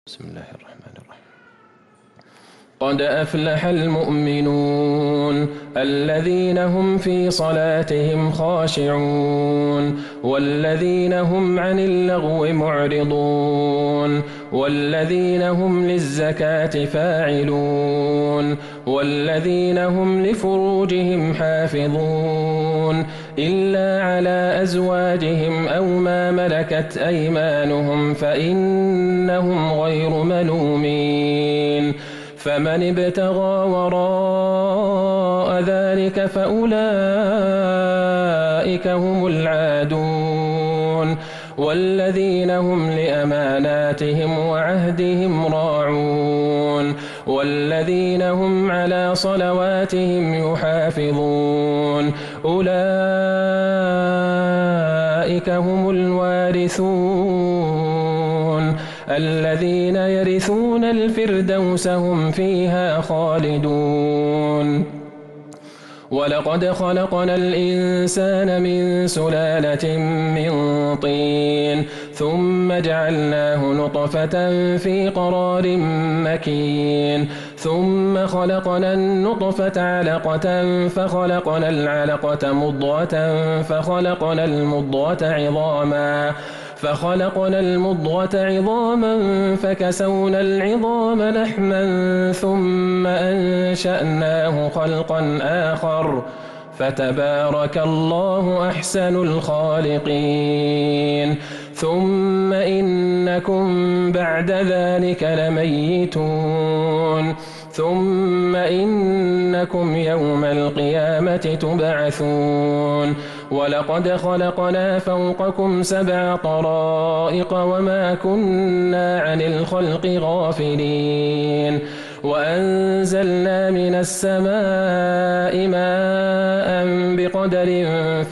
بسم الله الرحمن الرحيم. قد أفلح المؤمنون الذين هم في صلاتهم خاشعون والذين هم عن اللغو معرضون والذين هم للزكاة فاعلون والذين هم لفروجهم حافظون إلا على أزواجهم أو ما ملكت أيمانهم فإنهم غير ملومين فمن ابتغى وراء ذلك فأولئك هم العادون والذين هم لأماناتهم وعهدهم راعون والذين هم على صلواتهم يحافظون أولئك هم الوارثون الذين يرثون الفردوس هم فيها خالدون ولقد خلقنا الإنسان من سلالة من طين ثم جعلناه نطفة في قرار مكين ثم خلقنا النطفة علقة فخلقنا العلقة مضغة فخلقنا المضغة عظاما فكسونا العظام لحما ثم أنشأناه خلقا آخر فتبارك الله أحسن الخالقين ثم إنكم بعد ذلك لميتون ثم إنكم يوم القيامة تبعثون ولقد خلقنا فوقكم 7 طرائق وما كنا عن الخلق غافلين وأنزلنا من السماء ماء بقدر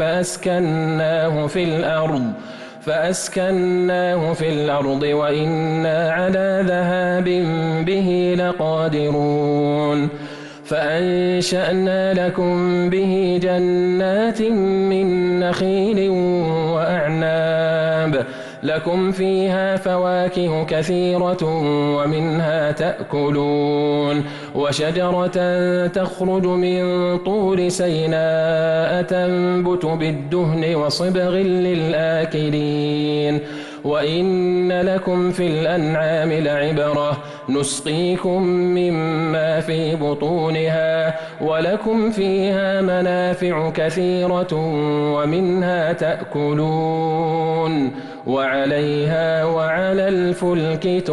فأسكناه في الأرض وإنا على ذهاب به لقادرون فأنشأنا لكم به جنات من نخيل وأعناب لكم فيها فواكه كثيرة ومنها تأكلون وشجرة تخرج من طور سيناء تنبت بالدهن وصبغ للآكلين وإن لكم في الأنعام لعبرة نسقيكم مما في بطونها ولكم فيها منافع كثيرة ومنها تأكلون وعليها وعلى الفلك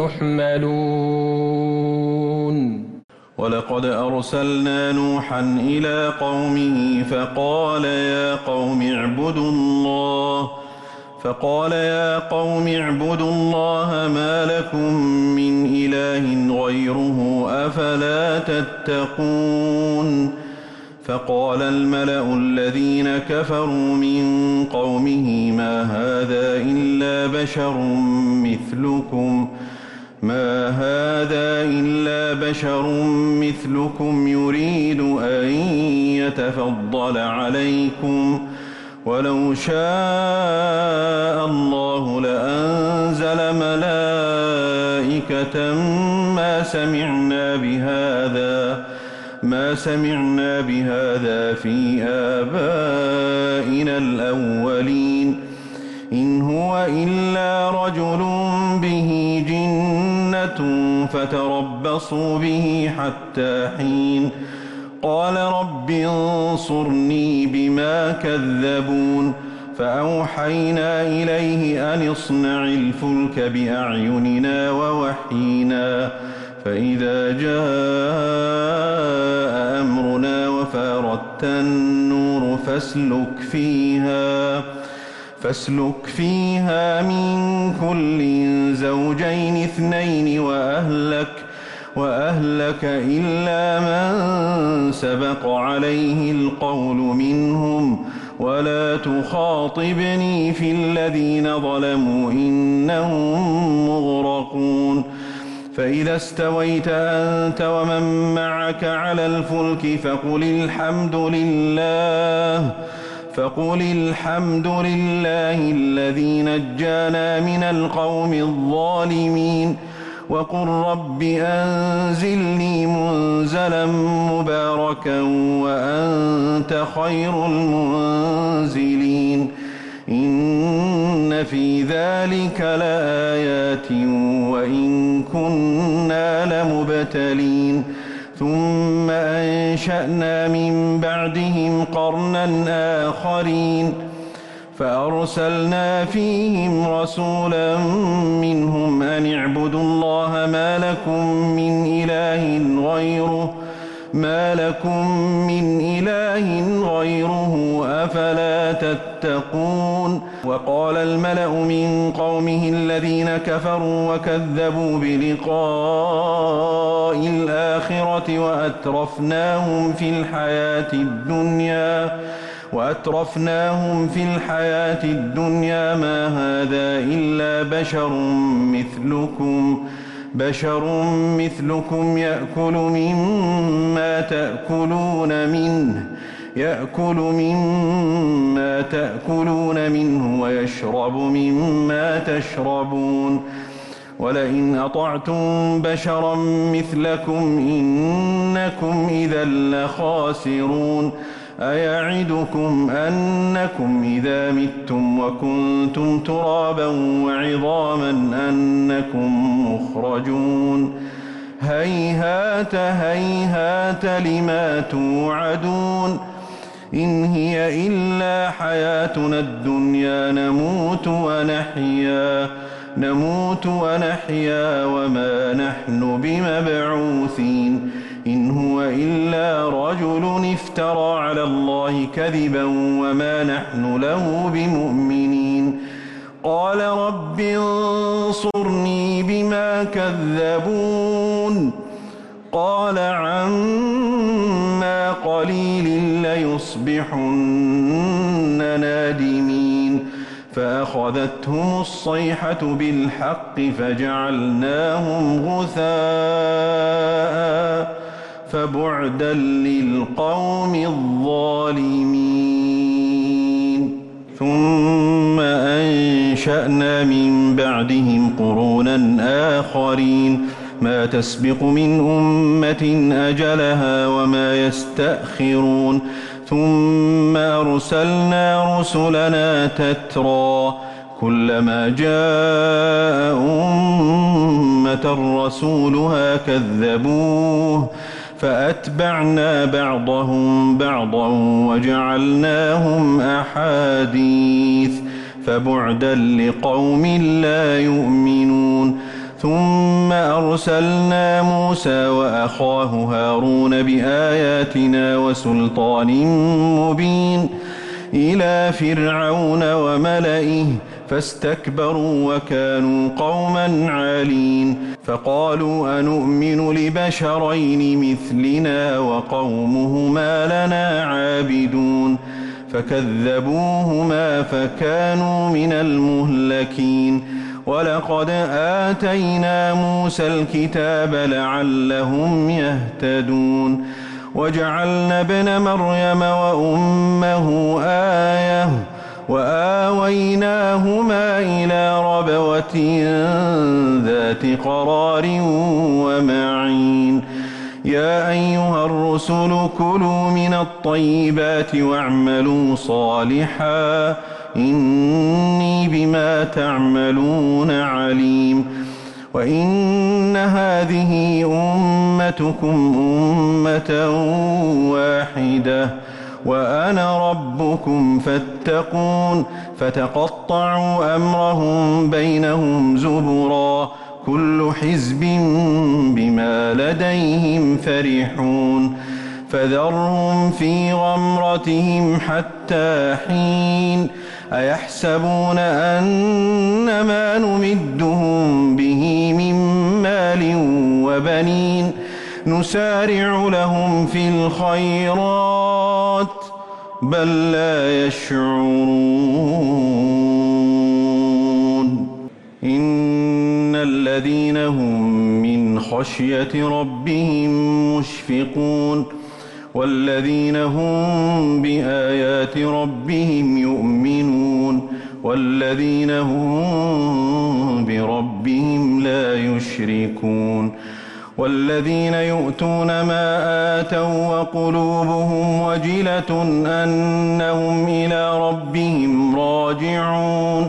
تحملون. ولقد أرسلنا نوحا إلى قومه فقال يا قوم اعبدوا الله ما لكم من إله غيره أفلا تتقون. فقال الملأ الذين كفروا من قومه ما هذا إلا بشر مثلكم يريد أن يتفضل عليكم ولو شاء الله لأنزل ملائكة ما سمعنا بهذا في آبائنا الأولين إن هو إلا رجل به جنة فتربصوا به حتى حين قال رب انصرني بما كذبون فأوحينا إليه أن اصنع الفلك بأعيننا ووحينا فإذا جاء أمرنا وفاردت النور فاسلك فيها من كل زوجين 2 وأهلك إلا من سبق عليه القول منهم ولا تخاطبني في الذين ظلموا إنهم مغرقون. فإذا استويت أنت ومن معك على الفلك فقل الحمد لله الذي نجانا من القوم الظالمين وقل رب أنزلني منزلا مباركا وأنت خير المنزلين إن في ذلك لآيات وإن كنا لمبتلين ثم أنشأنا من بعدهم قرنا آخرين فأرسلنا فيهم رسولا منهم أن اعبدوا الله ما لكم من إله غيره أفلا تتقون وقال الملأ من قومه الذين كفروا وكذبوا بلقاء الآخرة وأترفناهم في الحياة الدنيا ما هذا إلا بشر مثلكم يأكل مما تأكلون منه ويشرب مما تشربون ولئن أطعتم بشرا مثلكم إنكم إذا لخاسرون أيعدكم أنكم إذا متم وكنتم ترابا وعظاما أنكم مخرجون هيهات هيهات لما توعدون إن هي إلا حياتنا الدنيا نموت ونحيا وما نحن بمبعوثين إن هو إلا رجل افترى على الله كذبا وما نحن له بمؤمنين قال رب انصرني بما كذبون قال عما قليل ليصبحن نادمين فأخذتهم الصيحة بالحق فجعلناهم غثاء فبعدا للقوم الظالمين ثم أنشأنا من بعدهم قرونا آخرين ما تسبق من أمة أجلها وما يستأخرون ثم أرسلنا رسلنا تترى كلما جاء أمة رسولها كذبوه فأتبعنا بعضهم بعضا وجعلناهم أحاديث فبعدا لقوم لا يؤمنون ثم أرسلنا موسى وأخاه هارون بآياتنا وسلطان مبين إلى فرعون وملئه فاستكبروا وكانوا قوما عالين فقالوا أنؤمن لبشرين مثلنا وقومهما لنا عابدون فكذبوهما فكانوا من المهلكين ولقد آتينا موسى الكتاب لعلهم يهتدون وجعلنا ابن مريم وأمه آية وآويناهما إلى ربوة ذات قرار ومعين يا أيها الرسل كلوا من الطيبات واعملوا صالحا إني بما تعملون عليم وإن هذه أمتكم أمة واحدة وأنا ربكم فاتقون فتقطعوا أمرهم بينهم زبرا كل حزب بما لديهم فرحون فذرهم في غمرتهم حتى حين أيحسبون أن ما نمدهم به من مال وبنين نسارع لهم في الخيرات بل لا يشعرون إن الذين هم من خشية ربهم مشفقون والذين هم بآيات ربهم يؤمنون والذين هم بربهم لا يشركون والذين يؤتون ما آتوا وقلوبهم وجلة أنهم إلى ربهم راجعون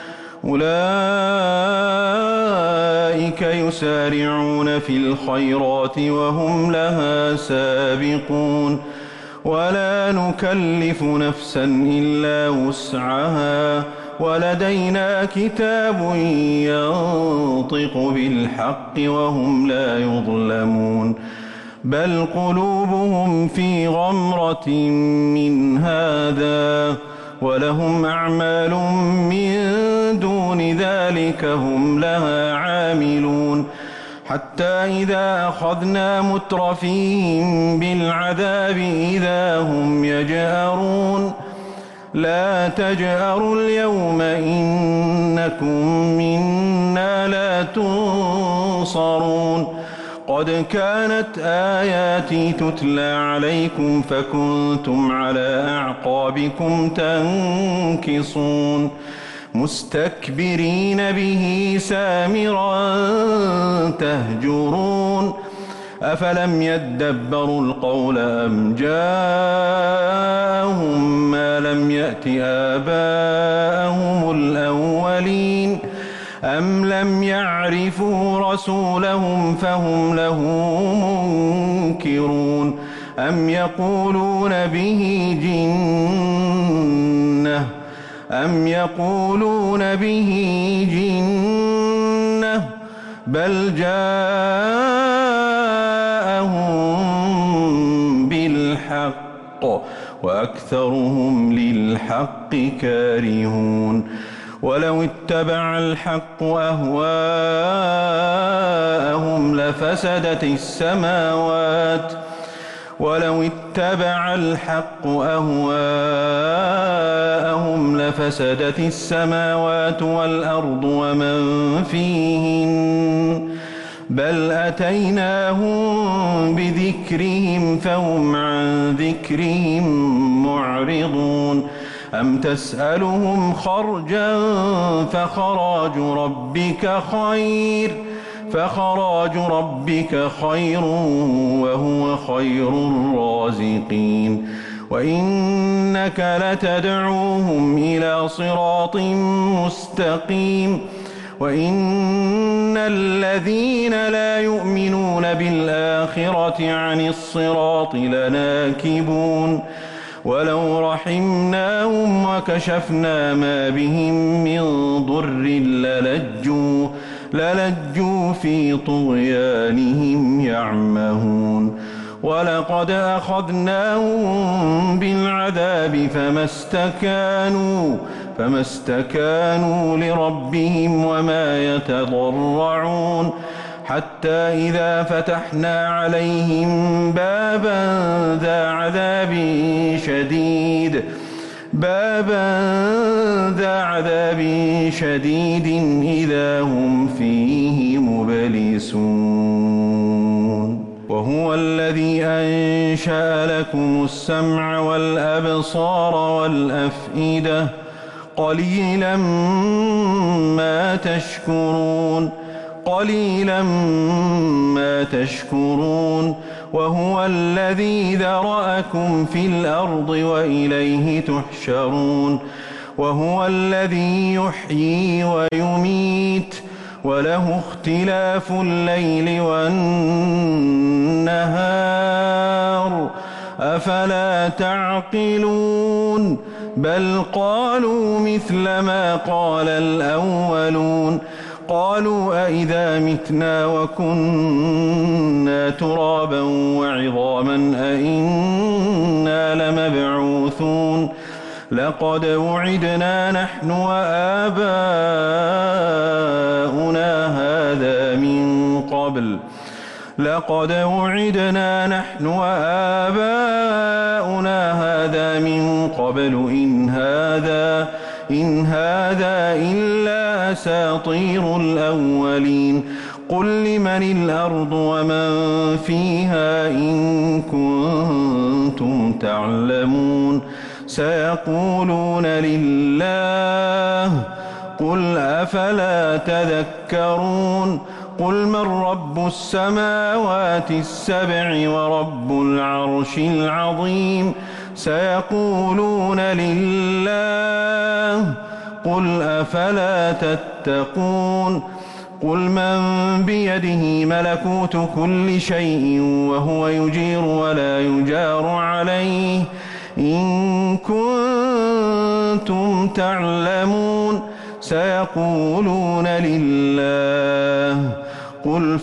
أولئك يسارعون في الخيرات وهم لها سابقون ولا نكلف نفسا إلا وسعها ولدينا كتاب ينطق بالحق وهم لا يظلمون بل قلوبهم في غمرة من هذا ولهم أعمال من دون ذلك هم لها عاملون حتى إذا أخذنا مترفيهم بالعذاب إذا هم يجأرون لا تجأروا اليوم إنكم منا لا تنصرون قد كانت آياتي تتلى عليكم فكنتم على أعقابكم تنكصون مستكبرين به سامرا تهجرون أفلم يدبروا القول أم جاءهم ما لم يأت آباءهم الأولين أم لم يعرفوا رسولهم فهم له منكرون أم يقولون به جنة بل جاءهم بالحق وأكثرهم للحق كارهون ولو اتبع الحق أهواءهم لفسدت السماوات والأرض ومن فيهن بل أتيناهم بذكرهم فهم عن ذكرهم معرضون أم تسألهم خرجا فخراج ربك خير وهو خير الرازقين وإنك لتدعوهم إلى صراط مستقيم وإن الذين لا يؤمنون بالآخرة عن الصراط لناكبون ولو رحمناهم وكشفنا ما بهم من ضر للجوا في طغيانهم يعمهون ولقد أخذناهم بالعذاب فما استكانوا لربهم وما يتضرعون حتى إذا فتحنا عليهم بابا ذا عذاب شديد إذا هم فيه مبلسون وهو الذي أنشأ لكم السمع والأبصار والأفئدة قليلا ما تشكرون وهو الذي ذرأكم في الأرض وإليه تحشرون وهو الذي يحيي ويميت وله اختلاف الليل والنهار أفلا تعقلون بل قالوا مثل ما قال الأولون قالوا أئذا متنا وكنا ترابا وعظاما أئنا لمبعوثون لقد وعدنا نحن وآباؤنا هذا من قبل إن هذا إلا أساطير الأولين قل لمن الأرض ومن فيها إن كنتم تعلمون سيقولون لله قل أفلا تذكرون قل من رب السماوات السبع ورب العرش العظيم سيقولون لله قل أفلا تتقون قل من بيده ملكوت كل شيء وهو يجير ولا يجار عليه إن كنتم تعلمون سيقولون لله قل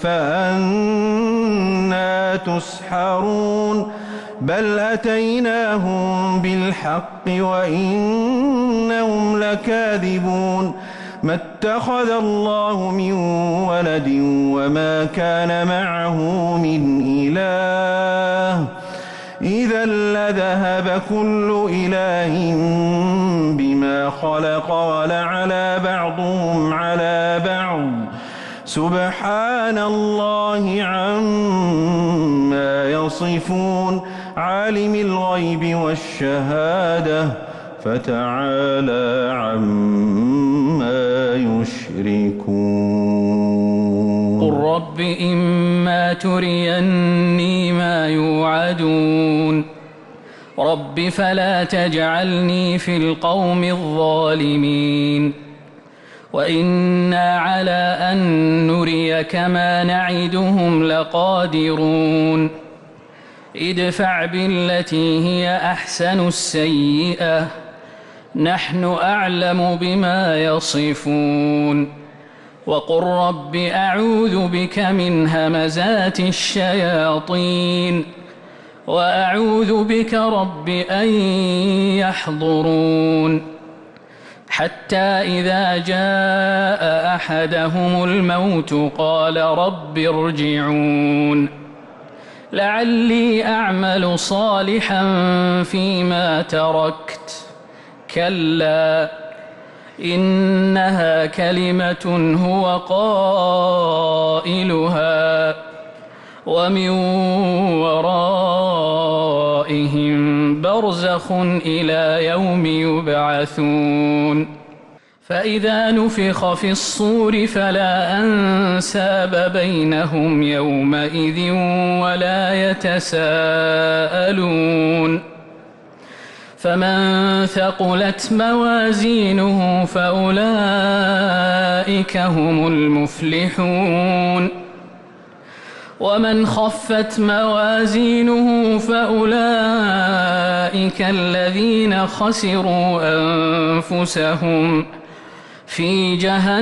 فأنى تسحرون بل أتيناهم بالحق وإنهم لكاذبون ما اتخذ الله من ولد وما كان معه من إله إذا لذهب كل إله بما خلق ولعلى بعضهم على بعض سبحان الله عما يصفون عالم الغيب والشهادة فتعالى عما يشركون قل رب إما تريني ما يوعدون رب فلا تجعلني في القوم الظالمين وإنا على أن نريك ما نعدهم لقادرون ادفع بالتي هي أحسن السيئة نحن أعلم بما يصفون وقل رب أعوذ بك من همزات الشياطين وأعوذ بك رب أن يحضرون حتى إذا جاء أحدهم الموت قال رب ارجعون لعلي أعمل صالحا فيما تركت كلا إنها كلمة هو قائلها ومن ورائهم برزخ إلى يوم يبعثون فإذا نفخ في الصور فلا أنساب بينهم يومئذ ولا يتساءلون فمن ثقلت موازينه فأولئك هم المفلحون ومن خفت موازينه فأولئك الذين خسروا أنفسهم في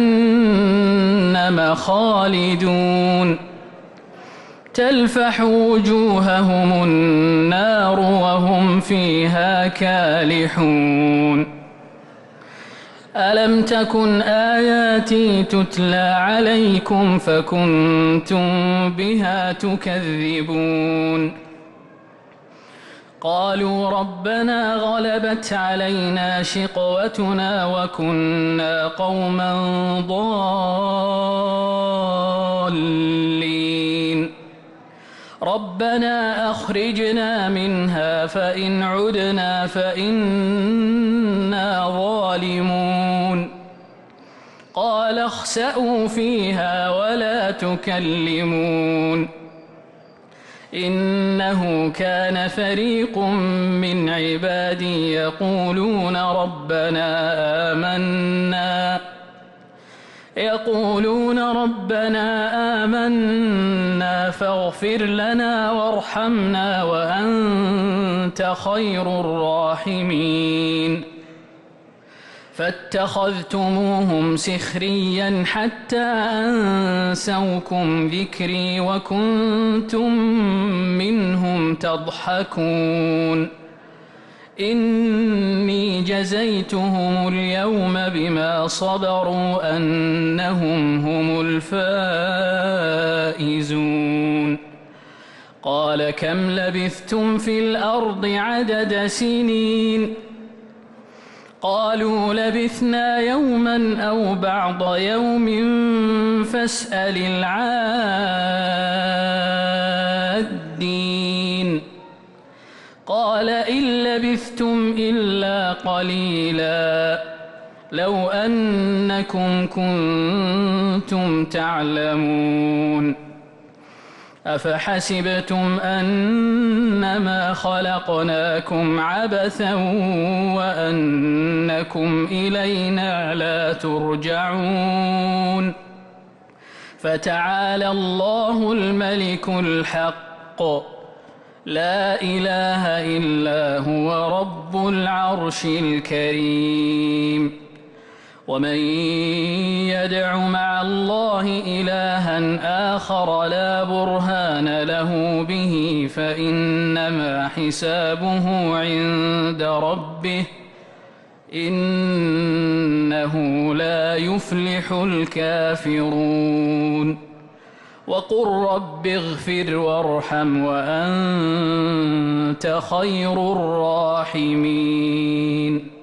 جهنم خالدون تلفح وجوههم النار وهم فيها كالحون ألم تكن آياتي تتلى عليكم فكنتم بها تكذبون قالوا ربنا غلبت علينا شقوتنا وكنا قوما ضالين ربنا أخرجنا منها فإن عدنا فإنا ظالمون قال اخسئوا فيها ولا تكلمون إنه كان فريق من عبادي يقولون ربنا آمنا فاغفر لنا وارحمنا وأنت خير الراحمين فاتخذتموهم سخريا حتى أنسوكم ذكري وكنتم منهم تضحكون إني جزيتهم اليوم بما صبروا أنهم هم الفائزون قال كم لبثتم في الأرض عدد سنين قالوا لبثنا يوما أو بعض يوم فاسأل العادين قال إن لبثتم إلا قليلا لو أنكم كنتم تعلمون أفحسبتم أنما خلقناكم عبثا وأنكم إلينا لا ترجعون فتعالى الله الملك الحق لا إله إلا هو رب العرش الكريم ومن يدع مع الله إلها آخر لا برهان له به فإنما حسابه عند ربه إنه لا يفلح الكافرون وقل رب اغفر وارحم وأنت خير الراحمين